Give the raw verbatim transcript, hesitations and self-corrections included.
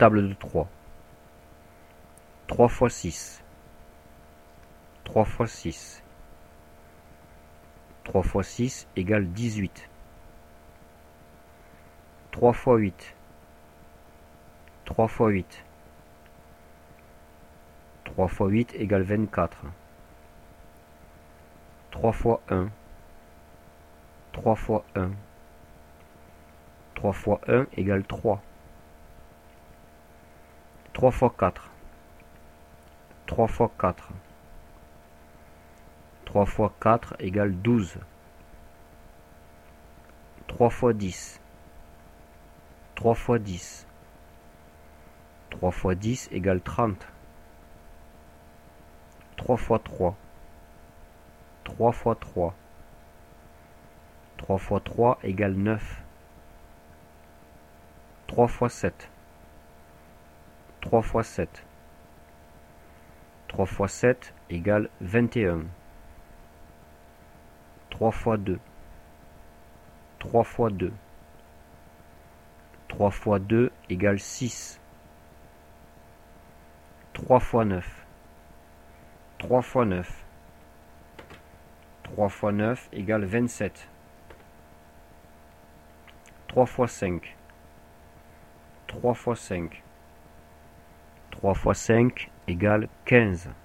table de trois. trois fois six. trois fois six. trois fois six égale dix-huit. trois fois huit. trois fois huit. trois fois huit égale vingt-quatre. trois fois un. trois fois un. trois fois un égale trois. trois fois quatre. trois fois quatre. trois fois quatre égale douze. trois fois dix. trois fois dix. trois fois dix égale trente. trois fois trois. trois fois trois. trois fois trois égale neuf. trois fois sept. trois fois sept. trois fois sept égale vingt et un. trois fois deux. trois fois deux. trois fois deux égale six. trois fois neuf. trois fois neuf. trois fois neuf égale vingt-sept. trois fois cinq. trois fois cinq. trois fois cinq égale quinze.